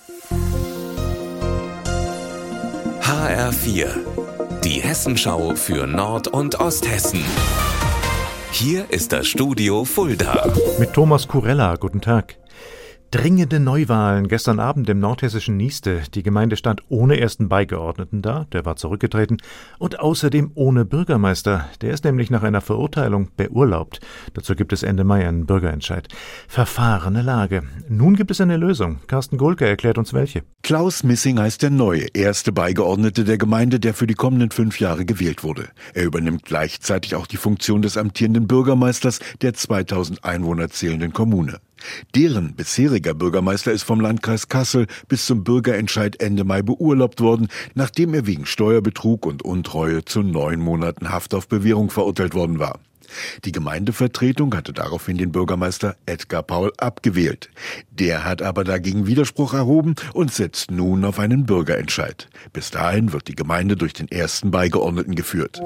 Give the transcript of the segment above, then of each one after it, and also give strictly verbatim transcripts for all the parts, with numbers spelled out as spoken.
H R vier, die Hessenschau für Nord- und Osthessen. Hier ist das Studio Fulda. Mit Thomas Kurella, guten Tag. Dringende Neuwahlen gestern Abend im nordhessischen Nieste. Die Gemeinde stand ohne ersten Beigeordneten da, der war zurückgetreten, und außerdem ohne Bürgermeister. Der ist nämlich nach einer Verurteilung beurlaubt. Dazu gibt es Ende Mai einen Bürgerentscheid. Verfahrene Lage. Nun gibt es eine Lösung. Carsten Gohlke erklärt uns welche. Klaus Missing heißt der neue, erste Beigeordnete der Gemeinde, der für die kommenden fünf Jahre gewählt wurde. Er übernimmt gleichzeitig auch die Funktion des amtierenden Bürgermeisters der zweitausend Einwohner zählenden Kommune. Deren bisheriger Bürgermeister ist vom Landkreis Kassel bis zum Bürgerentscheid Ende Mai beurlaubt worden, nachdem er wegen Steuerbetrug und Untreue zu neun Monaten Haft auf Bewährung verurteilt worden war. Die Gemeindevertretung hatte daraufhin den Bürgermeister Edgar Paul abgewählt. Der hat aber dagegen Widerspruch erhoben und setzt nun auf einen Bürgerentscheid. Bis dahin wird die Gemeinde durch den ersten Beigeordneten geführt.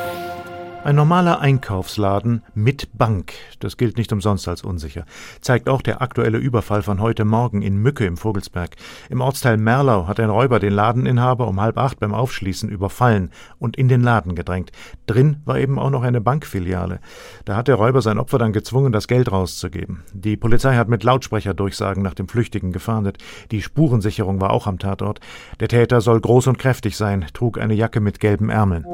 Ein normaler Einkaufsladen mit Bank, das gilt nicht umsonst als unsicher, zeigt auch der aktuelle Überfall von heute Morgen in Mücke im Vogelsberg. Im Ortsteil Merlau hat ein Räuber den Ladeninhaber um halb acht beim Aufschließen überfallen und in den Laden gedrängt. Drin war eben auch noch eine Bankfiliale. Da hat der Räuber sein Opfer dann gezwungen, das Geld rauszugeben. Die Polizei hat mit Lautsprecherdurchsagen nach dem Flüchtigen gefahndet. Die Spurensicherung war auch am Tatort. Der Täter soll groß und kräftig sein, trug eine Jacke mit gelben Ärmeln.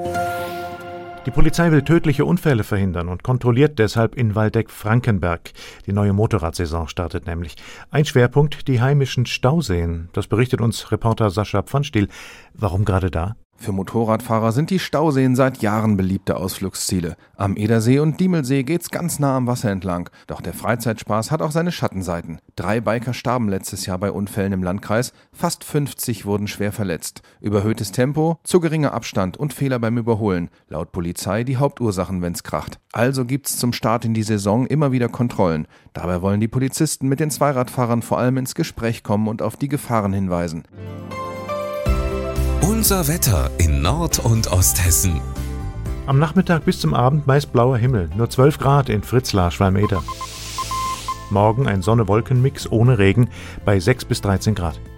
Die Polizei will tödliche Unfälle verhindern und kontrolliert deshalb in Waldeck-Frankenberg. Die neue Motorradsaison startet nämlich. Ein Schwerpunkt, die heimischen Stauseen. Das berichtet uns Reporter Sascha Pfannstiel. Warum gerade da? Für Motorradfahrer sind die Stauseen seit Jahren beliebte Ausflugsziele. Am Edersee und Diemelsee geht's ganz nah am Wasser entlang. Doch der Freizeitspaß hat auch seine Schattenseiten. Drei Biker starben letztes Jahr bei Unfällen im Landkreis. Fast fünfzig wurden schwer verletzt. Überhöhtes Tempo, zu geringer Abstand und Fehler beim Überholen. Laut Polizei die Hauptursachen, wenn's kracht. Also gibt's zum Start in die Saison immer wieder Kontrollen. Dabei wollen die Polizisten mit den Zweiradfahrern vor allem ins Gespräch kommen und auf die Gefahren hinweisen. Unser Wetter in Nord- und Osthessen. Am Nachmittag bis zum Abend meist blauer Himmel, nur zwölf Grad in Fritzlar-Schwalm-Eder. Morgen ein Sonne-Wolken-Mix ohne Regen bei sechs bis dreizehn Grad.